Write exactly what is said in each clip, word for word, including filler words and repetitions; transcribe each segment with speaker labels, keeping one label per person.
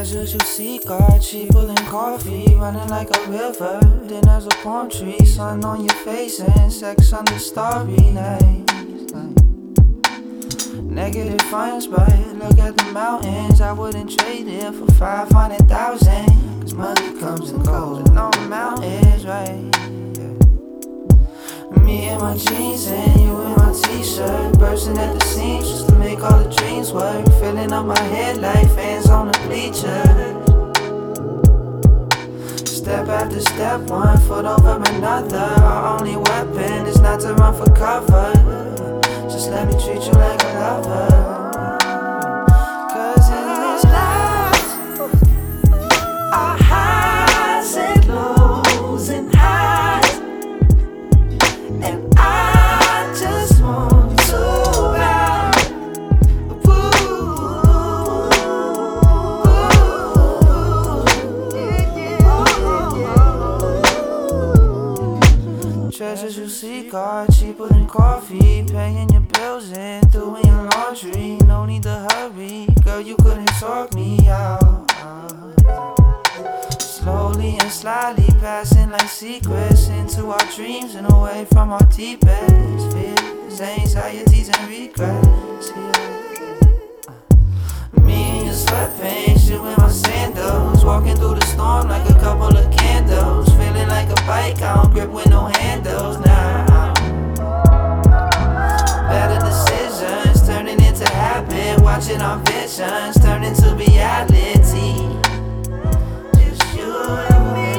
Speaker 1: Treasures you seek are cheaper than coffee, running like a river, then there's a palm tree, sun on your face and sex under starry nights. Negative funds, but look at the mountains. I wouldn't trade it for five hundred thousand, cause money comes and goes and no amount is right. Yeah. Me and my jeans and you in my t-shirt, bursting at the seams just to make all the dreams work. Filling up my head like fans on the bleachers. Step after step, one foot over another. Our only weapon is not to run for cover. Just let me treat you like a lover. Cause in this life, our highs and lows and highs, and I just want to ride. Ooh. Treasures you seek are cheaper than coffee, paying your bills and doing your laundry. No need to hurry, girl, you couldn't talk me out. Slowly and slyly passing like secrets into our dreams and away from our deepest fears, anxieties and regrets. Yeah. Me in your sweatpants, you in my sandals, walking through the storm like a couple of candles, feeling like a bike I don't grip with no handles now. Better decisions turning into habit, watching our visions turn into reality. Just you and me.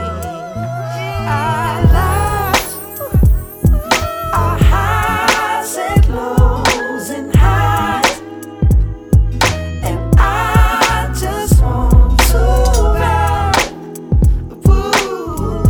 Speaker 1: Our lives, our highs and lows and highs, and I just want to ride. Ooh.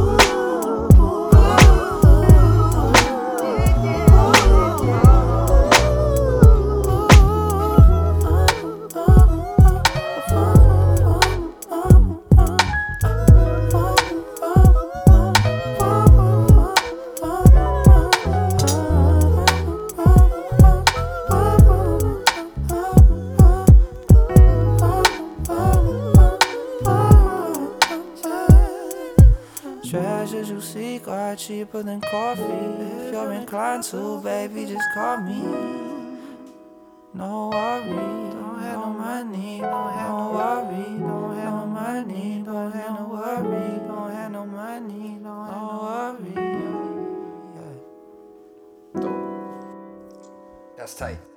Speaker 1: Treasures you seek are cheaper than coffee. If you're inclined to, baby, just call me. No worry, don't have no money, don't have no worry, don't have no money, don't have no worry, don't have no money, don't have no worry.
Speaker 2: That's tight.